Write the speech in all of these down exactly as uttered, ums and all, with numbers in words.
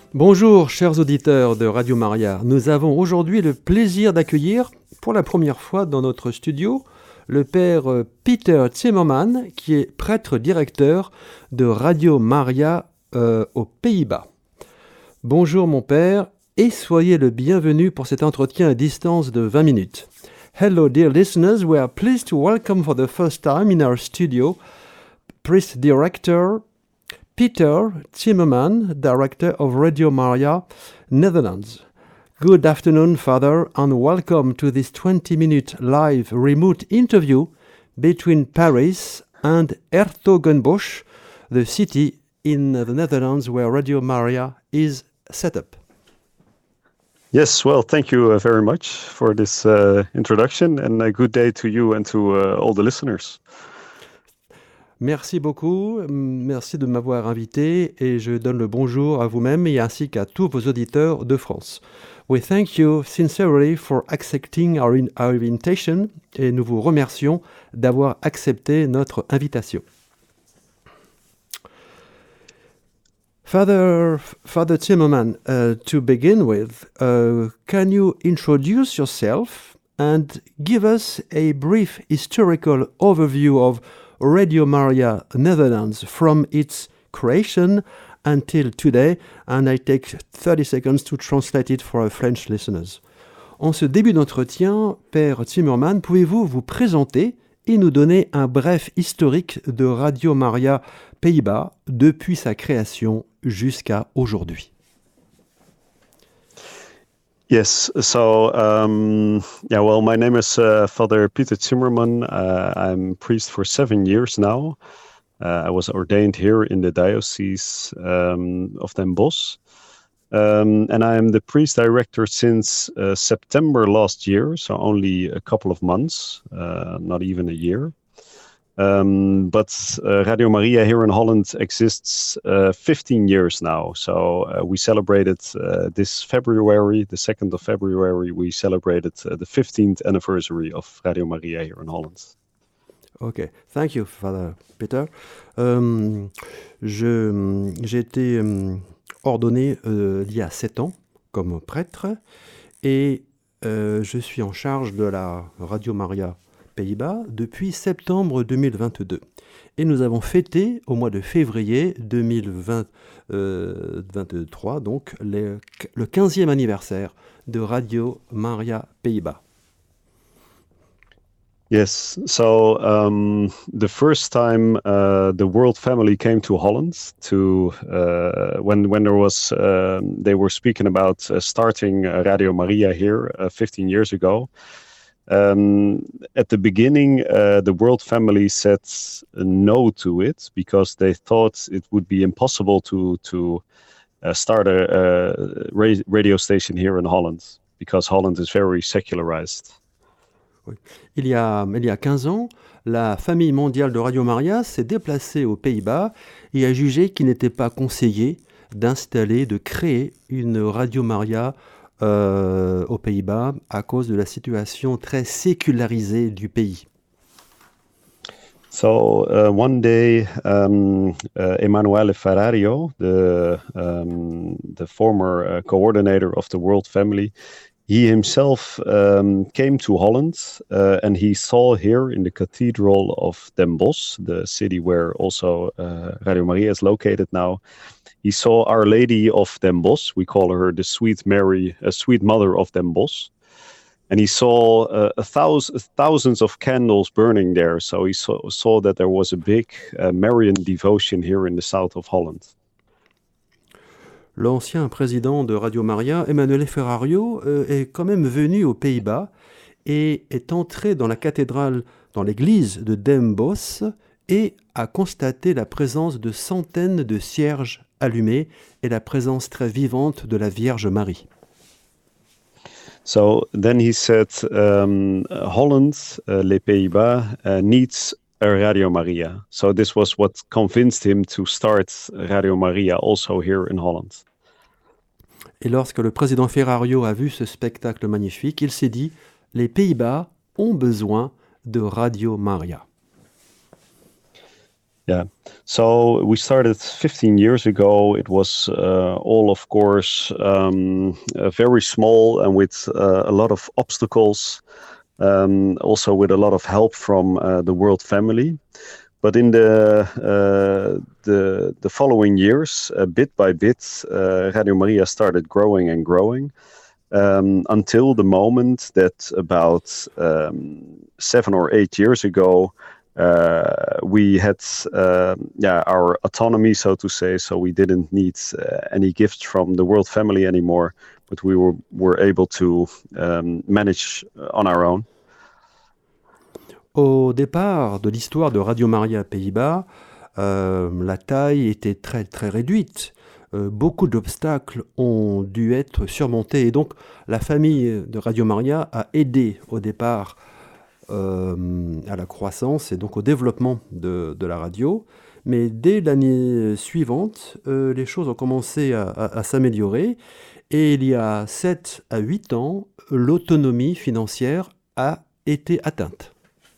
Bonjour chers auditeurs de Radio Maria, nous avons aujourd'hui le plaisir d'accueillir pour la première fois dans notre studio le père Peter Zimmermann qui est prêtre directeur de Radio Maria euh, aux Pays-Bas. Bonjour mon père et soyez le bienvenu pour cet entretien à distance de vingt minutes. Hello dear listeners, we are pleased to welcome for the first time in our studio priest director Peter Zimmermann, Director of Radio Maria, Netherlands. Good afternoon, Father, and welcome to this twenty-minute live remote interview between Paris and 's-Hertogenbosch, the city in the Netherlands where Radio Maria is set up. Yes, well, thank you uh, very much for this uh, introduction, and a good day to you and to uh, all the listeners. Merci beaucoup, merci de m'avoir invité et je donne le bonjour à vous-même et ainsi qu'à tous vos auditeurs de France. We thank you sincerely for accepting our, in, our invitation et nous vous remercions d'avoir accepté notre invitation. Father, Father Zimmermann, uh, to begin with, uh, can you introduce yourself and give us a brief historical overview of Radio Maria Netherlands from its creation until today, and I take thirty seconds to translate it for our French listeners. En ce début d'entretien, Père Zimmermann, pouvez-vous vous présenter et nous donner un bref historique de Radio Maria Pays-Bas depuis sa création jusqu'à aujourd'hui? Yes, so, um, yeah, well, my name is uh, Father Peter Zimmermann. Uh, I'm priest for seven years now. Uh, I was ordained here in the Diocese um, of Den Bosch. Um, and I'm the priest director since uh, September last year, so only a couple of months, uh, not even a year. Um, but uh, Radio Maria here in Holland exists uh, fifteen years now. So uh, we celebrated uh, this February, the second of February, we celebrated uh, the fifteenth anniversary of Radio Maria here in Holland. Ok, thank you, Father Peter. Um, je, j'ai été um, ordonné euh, il y a sept ans comme prêtre et euh, je suis en charge de la Radio Maria Pays-Bas depuis septembre deux mille vingt-deux. Et nous avons fêté au mois de février deux mille vingt-trois, donc les, le quinzième anniversaire de Radio Maria Pays-Bas. Yes, so um, the first time uh, the World Family came to Holland, to uh, when when there was uh, they were speaking about uh, starting Radio Maria here uh, fifteen years ago. Um, at the beginning, uh, the World Family said no to it because they thought it would be impossible to to uh, start a, a ra- radio station here in Holland because Holland is very secularized. Oui. Il y a, il y a quinze ans, la famille mondiale de Radio Maria s'est déplacée aux Pays-Bas et a jugé qu'il n'était pas conseillé d'installer, de créer une Radio Maria Euh, aux Pays-Bas à cause de la situation très sécularisée du pays. So uh, one day, um, uh, Emanuele Ferrario, the um, the former uh, coordinator of the World Family, he himself um, came to Holland uh, and he saw here in the Cathedral of Den Bosch, the city where also uh, Radio Maria is located now. He saw Our Lady of Den Bosch. We call her the Sweet Mary, a Sweet Mother of Den Bosch. And he saw uh, a thousand, thousands of candles burning there. So he saw, saw that there was a big uh, Marian devotion here in the south of Holland. L'ancien président de Radio Maria, Emanuele Ferrario, euh, est quand même venu aux Pays-Bas et est entré dans la cathédrale, dans l'église de Den Bosch et a constaté la présence de centaines de cierges allumés et la présence très vivante de la Vierge Marie. So then he said, um, Holland, uh, les Pays-Bas, uh, needs a Radio Maria. So this was what convinced him to start Radio Maria also here in Holland. Et lorsque le président Ferrario a vu ce spectacle magnifique, il s'est dit, les Pays-Bas ont besoin de Radio Maria. Yeah. So we started fifteen years ago. It was uh, all, of course, um, uh, very small and with uh, a lot of obstacles, um, also with a lot of help from uh, the World Family. But in the uh, the the following years, uh, bit by bit, uh, Radio Maria started growing and growing um, until the moment that about um, seven or eight years ago, uh, we had uh, yeah our autonomy, so to say. So we didn't need uh, any gifts from the World Family anymore, but we were were able to um, manage on our own. Au départ de l'histoire de Radio Maria Pays-Bas, euh, la taille était très très réduite. Euh, beaucoup d'obstacles ont dû être surmontés et donc la famille de Radio Maria a aidé au départ euh, à la croissance et donc au développement de, de la radio. Mais dès l'année suivante, euh, les choses ont commencé à, à, à s'améliorer et il y a sept à huit ans, l'autonomie financière a été atteinte.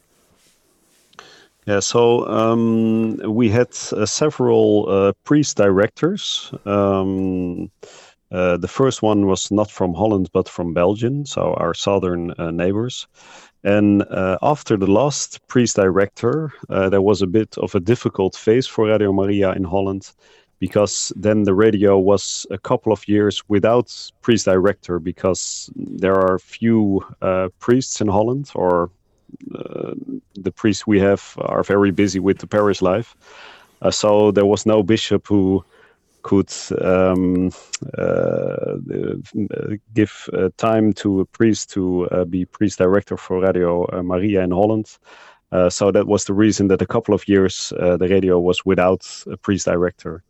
Yeah, so um, we had uh, several uh, priest directors. Um, uh, the first one was not from Holland, but from Belgium, so our southern uh, neighbors. And uh, after the last priest director, uh, there was a bit of a difficult phase for Radio Maria in Holland, because then the radio was a couple of years without priest director, because there are few uh, priests in Holland, or Uh, the priests we have are very busy with the parish life. Uh, so there was no bishop who could um, uh, give uh, time to a priest to uh, be priest director for Radio uh, Maria in Holland. Uh, so that was the reason that a couple of years uh, the radio was without a priest director.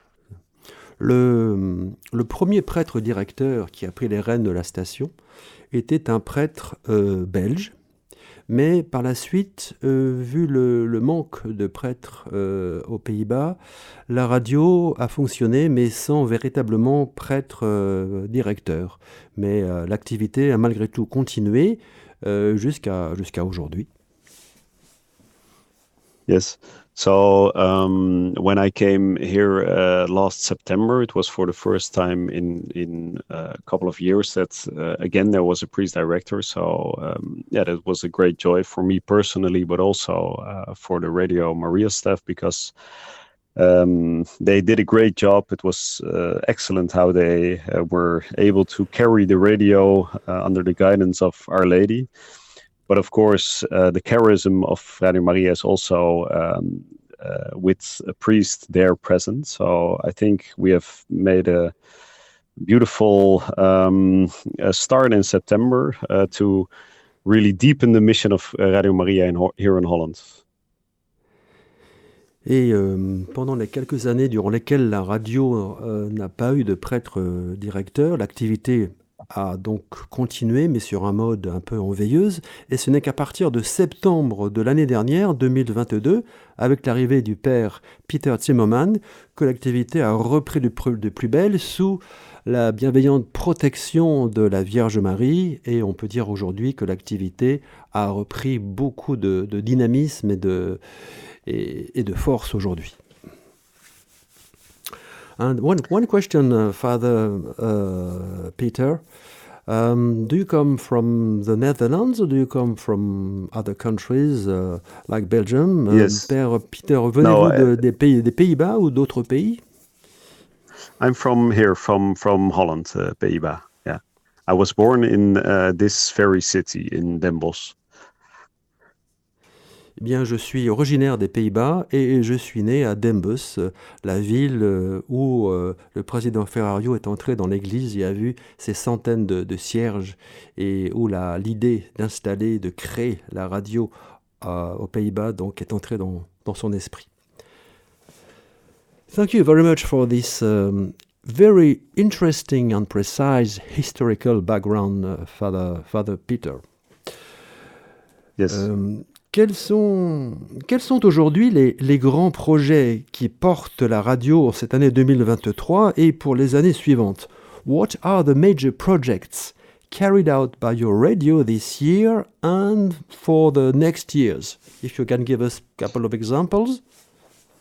Le, le premier prêtre directeur qui a pris les rênes de la station était un prêtre euh, belge. Mais par la suite, euh, vu le, le manque de prêtres euh, aux Pays-Bas, la radio a fonctionné, mais sans véritablement prêtre euh, directeur. Mais euh, l'activité a malgré tout continué euh, jusqu'à, jusqu'à aujourd'hui. Yes. So um, when I came here uh, last September, it was for the first time in in uh, a couple of years that uh, again there was a priest director. So um, yeah, that was a great joy for me personally, but also uh, for the Radio Maria staff, because um, they did a great job. It was uh, excellent how they uh, were able to carry the radio uh, under the guidance of Our Lady. But of course, uh, the charism of Radio Maria is also um, uh, with a priest there present. So I think we have made a beautiful um, a start in September uh, to really deepen the mission of Radio Maria in, here in Holland. Et euh, pendant les quelques années durant lesquelles la radio euh, n'a pas eu de prêtre euh, directeur, l'activité a donc continué, mais sur un mode un peu en veilleuse. Et ce n'est qu'à partir de septembre de l'année dernière, deux mille vingt-deux, avec l'arrivée du père Peter Zimmermann, que l'activité a repris de plus belle sous la bienveillante protection de la Vierge Marie. Et on peut dire aujourd'hui que l'activité a repris beaucoup de, de dynamisme et de, et, et de force aujourd'hui. And one one question, uh, Father uh, Peter, um, do you come from the Netherlands or do you come from other countries uh, like Belgium? Yes. Uh, Père Peter, venez-vous no, de, I, des pays des Pays-Bas ou d'autres pays? I'm from here, from from Holland, uh, Pays-Bas. Yeah, I was born in uh, this very city in Den Bosch. Eh bien, je suis originaire des Pays-Bas et je suis né à Den Bosch, la ville où euh, le président Ferrario est entré dans l'église et a vu ces centaines de, de cierges et où la, l'idée d'installer, de créer la radio euh, aux Pays-Bas donc, est entrée dans, dans son esprit. Thank you very much for this um, very interesting and precise historical background, uh, Father, Father Peter. Yes. Um, Quels sont, quels sont aujourd'hui les, les grands projets qui portent la radio en cette année deux mille vingt-trois et pour les années suivantes? What are the major projects carried out by your radio this year and for the next years? If you can give us a couple of examples.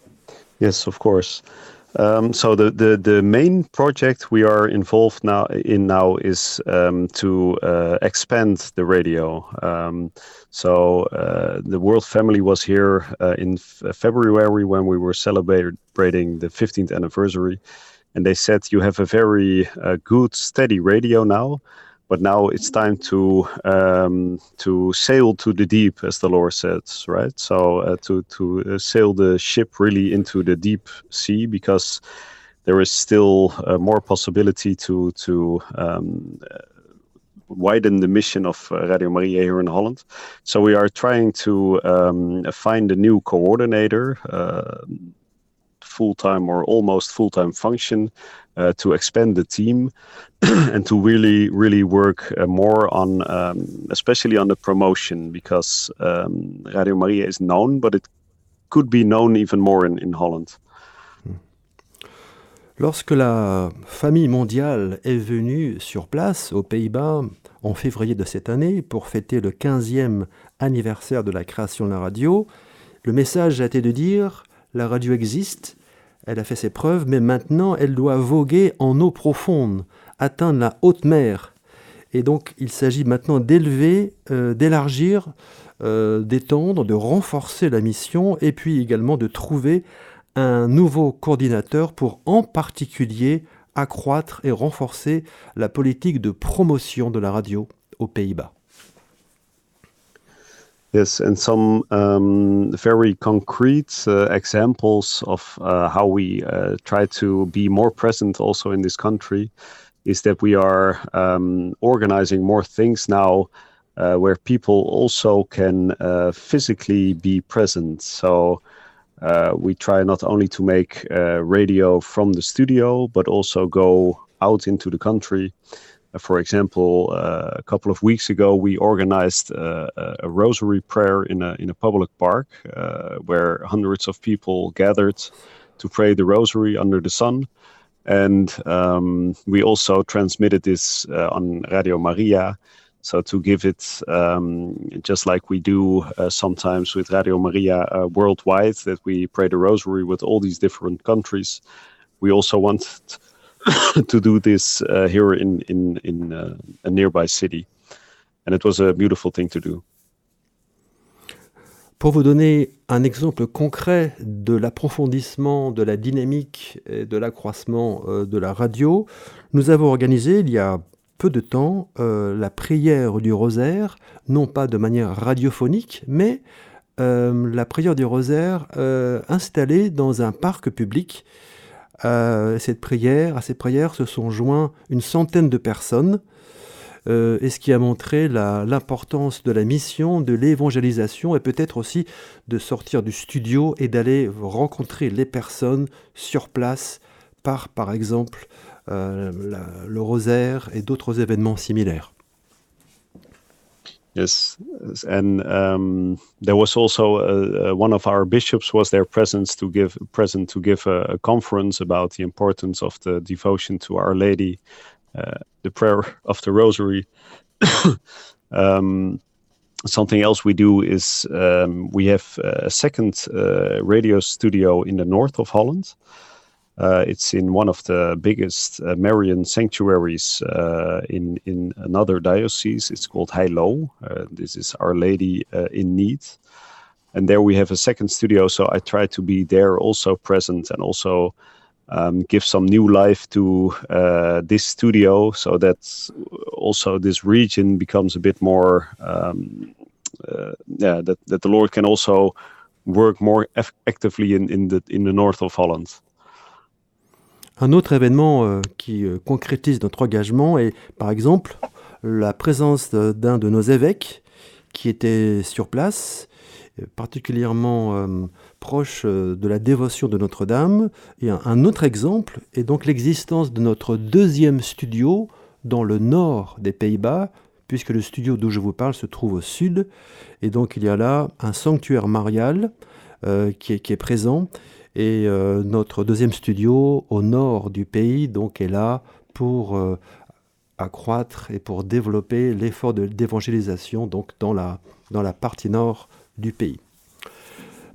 Yes, of course. Um, so the, the, the main project we are involved now in now is um, to uh, expand the radio. Um, so uh, the World Family was here uh, in f- February when we were celebrating the fifteenth anniversary, and they said you have a very uh, good, steady radio now. But now it's time to um, to sail to the deep, as the Lord says, right? So uh, to to uh, sail the ship really into the deep sea, because there is still uh, more possibility to to um, uh, widen the mission of uh, Radio Maria here in Holland. So we are trying to um, find a new coordinator, uh, full-time or almost full-time function, uh, to expand the team and to really, really work uh, more on, um, especially on the promotion, because um, Radio Maria is known, but it could be known even more in, in Holland. Lorsque la famille mondiale est venue sur place aux Pays-Bas en février de cette année pour fêter le quinzième anniversaire de la création de la radio, le message a été de dire « la radio existe ». Elle a fait ses preuves, mais maintenant, elle doit voguer en eau profonde, atteindre la haute mer. Et donc, il s'agit maintenant d'élever, euh, d'élargir, euh, d'étendre, de renforcer la mission, et puis également de trouver un nouveau coordinateur pour, en particulier, accroître et renforcer la politique de promotion de la radio aux Pays-Bas. Yes, and some um, very concrete uh, examples of uh, how we uh, try to be more present also in this country is that we are um, organizing more things now uh, where people also can uh, physically be present. So uh, we try not only to make uh, radio from the studio, but also go out into the country. For example, uh, a couple of weeks ago, we organized uh, a rosary prayer in a in a public park uh, where hundreds of people gathered to pray the rosary under the sun. And um, we also transmitted this uh, on Radio Maria. So to give it, um, just like we do uh, sometimes with Radio Maria uh, worldwide, that we pray the rosary with all these different countries, we also want to do this uh, here in in in uh, a nearby city, and it was a beautiful thing to do. Pour vous donner un exemple concret de l'approfondissement, de la dynamique et de l'accroissement euh, de la radio, nous avons organisé il y a peu de temps euh, la prière du rosaire, non pas de manière radiophonique, mais euh, la prière du rosaire euh, installée dans un parc public. Euh, cette prière, à cette prière se sont joints une centaine de personnes, euh, et ce qui a montré la, l'importance de la mission, de l'évangélisation, et peut-être aussi de sortir du studio et d'aller rencontrer les personnes sur place par, par exemple, euh, la, le rosaire et d'autres événements similaires. Yes, and um, there was also uh, uh, one of our bishops was there present to give present to give a, a conference about the importance of the devotion to Our Lady, uh, the prayer of the Rosary. um, something else we do is um, we have a second uh, radio studio in the north of Holland. Uh, it's in one of the biggest uh, Marian sanctuaries uh, in in another diocese. It's called Heilo. Uh, this is Our Lady uh, in Need, and there we have a second studio. So I try to be there also present and also um, give some new life to uh, this studio, so that also this region becomes a bit more. Um, uh, yeah, that that the Lord can also work more eff- actively in in the in the north of Holland. Un autre événement euh, qui euh, concrétise notre engagement est, par exemple, la présence de, d'un de nos évêques qui était sur place, euh, particulièrement euh, proche euh, de la dévotion de Notre-Dame. Et un, un autre exemple est donc l'existence de notre deuxième studio dans le nord des Pays-Bas, puisque le studio d'où je vous parle se trouve au sud. Et donc il y a là un sanctuaire marial euh, qui est, qui est présent. Et euh, notre deuxième studio au nord du pays donc, est là pour euh, accroître et pour développer l'effort de, d'évangélisation donc, dans, la, dans la partie nord du pays.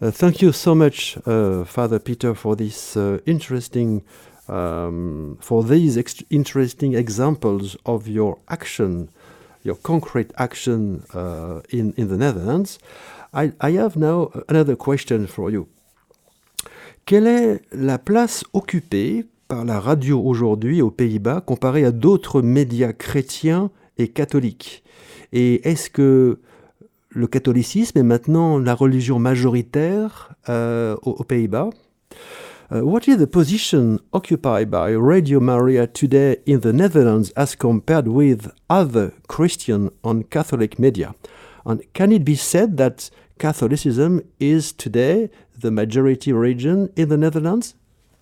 Uh, thank you so much, uh, Father Peter, for this uh, interesting, um, for these ex- interesting examples of your action, your concrete action uh, in in the Netherlands. I, I have now another question for you. Quelle est la place occupée par la radio aujourd'hui aux Pays-Bas comparée à d'autres médias chrétiens et catholiques? Et est-ce que le catholicisme est maintenant la religion majoritaire euh, aux, aux Pays-Bas? Uh, what is the position occupied by Radio Maria today in the Netherlands as compared with other Christian and Catholic media? And can it be said that Catholicism is today the majority religion in the Netherlands?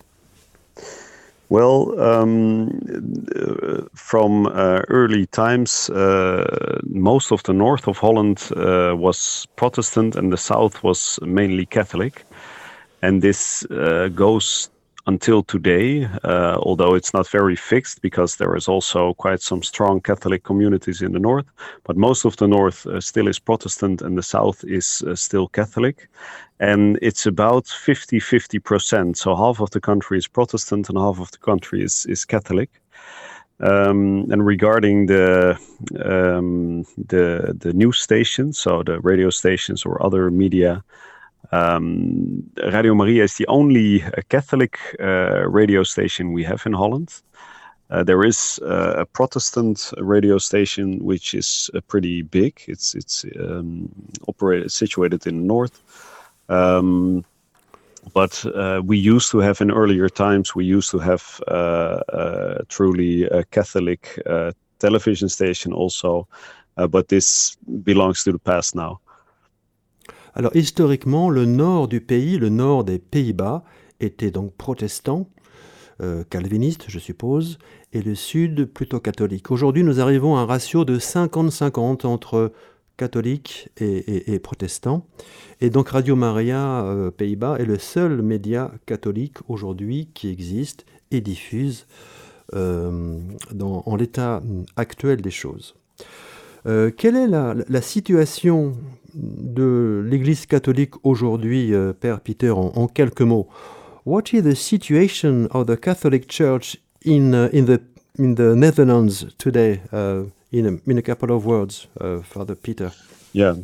Well, um, uh, from uh, early times, uh, most of the north of Holland uh, was Protestant and the south was mainly Catholic. And this uh, goes until today, uh, although it's not very fixed because there is also quite some strong Catholic communities in the north. But most of the north uh, still is Protestant and the south is uh, still Catholic. And it's about fifty-fifty percent. So half of the country is Protestant and half of the country is, is Catholic. Um, and regarding the, um, the the news stations, so the radio stations or other media, Um, Radio Maria is the only uh, Catholic uh, radio station we have in Holland. Uh, there is uh, a Protestant radio station which is uh, pretty big. It's it's um, operated situated in the north. Um, but uh, we used to have in earlier times. We used to have uh, uh, truly a Catholic uh, television station also, uh, but this belongs to the past now. Alors historiquement, le nord du pays, le nord des Pays-Bas, était donc protestant, euh, calviniste je suppose, et le sud plutôt catholique. Aujourd'hui, nous arrivons à un ratio de cinquante cinquante entre catholiques et, et, et protestants. Et donc Radio Maria euh, Pays-Bas est le seul média catholique aujourd'hui qui existe et diffuse euh, dans, en l'état actuel des choses. Euh, quelle est la, la situation de l'Église catholique aujourd'hui, euh, Père Peter, en, en quelques mots? What is the situation of the Catholic Church in uh, in the in the Netherlands today? Uh, in a, in a couple of words, uh, Father Peter. Yeah.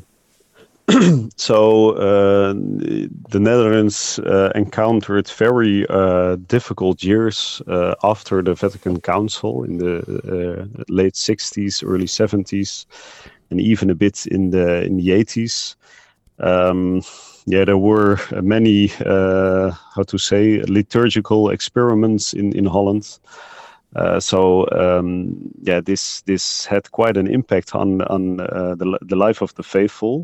So uh, the Netherlands uh, encountered very uh, difficult years uh, after the Vatican Council in the uh, late sixties, early seventies, and even a bit in the in the eighties. Um, yeah, there were many, uh, how to say, liturgical experiments in in Holland. Uh, so um, yeah, this this had quite an impact on on uh, the the life of the faithful.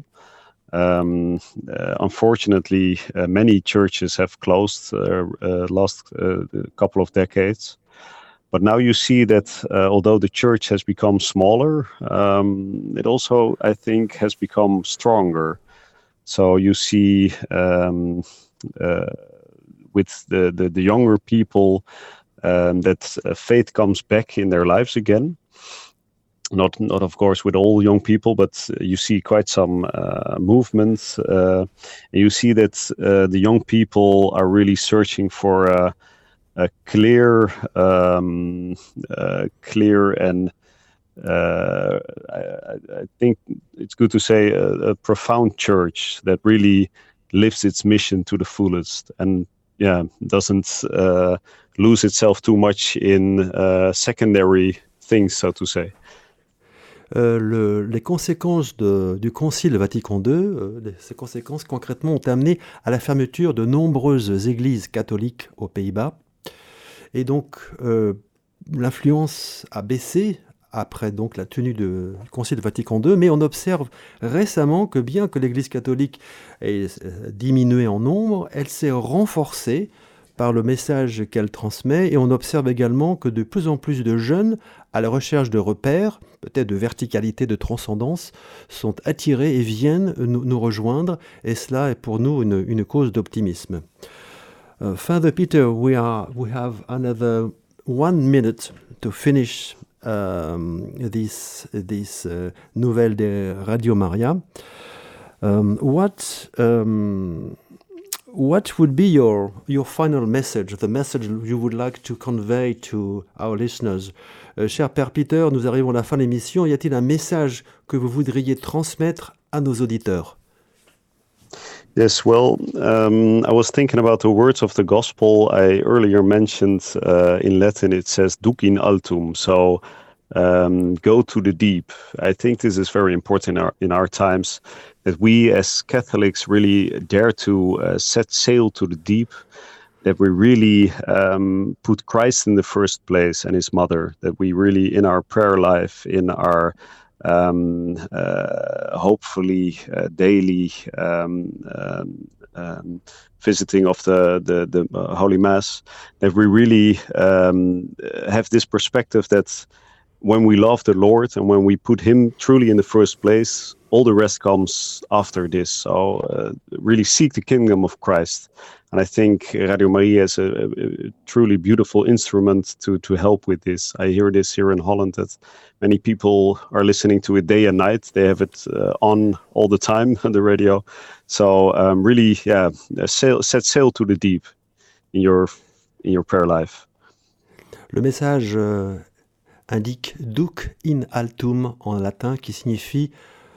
Um, uh, unfortunately, uh, many churches have closed uh, uh, last uh, couple of decades. But now you see that uh, although the church has become smaller, um, it also, I think, has become stronger. So you see um, uh, with the, the, the younger people um, that uh, faith comes back in their lives again. Not, not of course, with all young people, but you see quite some uh, movement. Uh, and you see that uh, the young people are really searching for a, a clear, um, uh, clear, and uh, I, I think it's good to say a, a profound church that really lives its mission to the fullest, and yeah, doesn't uh, lose itself too much in uh, secondary things, so to say. Euh, le, les conséquences de, du Concile Vatican deux, euh, ces conséquences concrètement ont amené à la fermeture de nombreuses églises catholiques aux Pays-Bas. Et donc, euh, l'influence a baissé après donc, la tenue de, du Concile Vatican deux, mais on observe récemment que bien que l'Église catholique ait diminué en nombre, elle s'est renforcée par le message qu'elle transmet, et on observe également que de plus en plus de jeunes, à la recherche de repères, peut-être de verticalité, de transcendance, sont attirés et viennent nous, nous rejoindre, et cela est pour nous une, une cause d'optimisme. Uh, Father Peter, we, are, we have another one minute to finish um, this, this uh, nouvelle de Radio Maria. Um, what... Um, what would be your, your final message, the message you would like to convey to our listeners? Euh, cher Père Peter, nous arrivons à la fin de l'émission. Y a-t-il un message que vous voudriez transmettre à nos auditeurs? Yes, well, um, I was thinking about the words of the gospel. I earlier mentioned uh, in Latin it says duc in altum, so um, go to the deep. I think this is very important in our, in our times, that we as Catholics really dare to uh, set sail to the deep, that we really um, put Christ in the first place and his mother, that we really in our prayer life, in our Um, uh, hopefully uh, daily um, um, um, visiting of the the, the uh, Holy Mass, that we really um, have this perspective that when we love the Lord and when we put him truly in the first place, all the rest comes after this. So uh, really seek the kingdom of Christ. And I think Radio Maria is a, a truly beautiful instrument to, to help with this. I hear this here in Holland, that many people are listening to it day and night. They have it uh, on all the time on the radio. So um, really, yeah, sail, set sail to the deep in your, in your prayer life. Le message euh, indique duc in altum en latin, qui signifie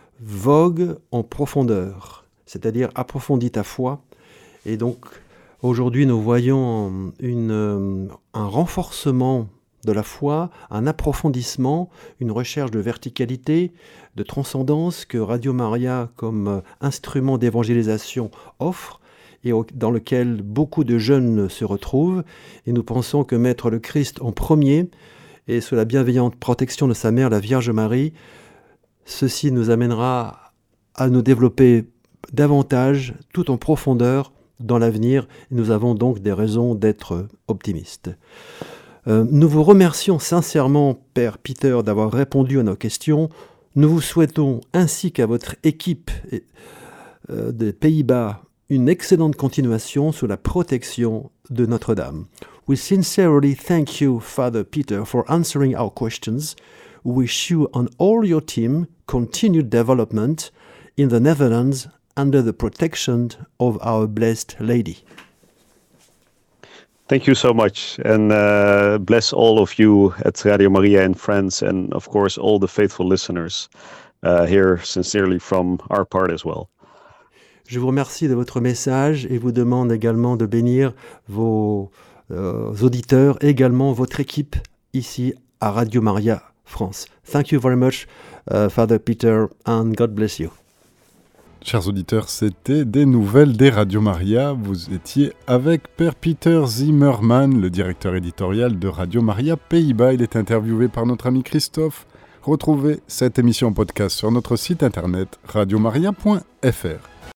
vogue en profondeur, c'est-à-dire approfondis ta foi. Et donc, aujourd'hui, nous voyons une, un renforcement de la foi, un approfondissement, une recherche de verticalité, de transcendance que Radio Maria, comme instrument d'évangélisation, offre et dans lequel beaucoup de jeunes se retrouvent. Et nous pensons que mettre le Christ en premier et sous la bienveillante protection de sa mère, la Vierge Marie, ceci nous amènera à nous développer davantage, tout en profondeur, dans l'avenir. Nous avons donc des raisons d'être optimistes. Euh, nous vous remercions sincèrement, Père Peter, d'avoir répondu à nos questions. Nous vous souhaitons, ainsi qu'à votre équipe euh, des Pays-Bas, une excellente continuation sous la protection de Notre-Dame. We sincerely thank you, Father Peter, for answering our questions. We wish you and all your team continued development in the Netherlands under the protection of our Blessed Lady. Thank you so much, and uh, bless all of you at Radio Maria and friends, and of course all the faithful listeners uh, here sincerely from our part as well. Je vous remercie de votre message et vous demande également de bénir vos euh, auditeurs, également votre équipe ici à Radio Maria France. Thank you very much, uh, Father Peter, and God bless you. Chers auditeurs, c'était des nouvelles des Radio Maria. Vous étiez avec Père Peter Zimmermann, le directeur éditorial de Radio Maria Pays-Bas. Il est interviewé par notre ami Christophe. Retrouvez cette émission en podcast sur notre site internet radio maria point f r.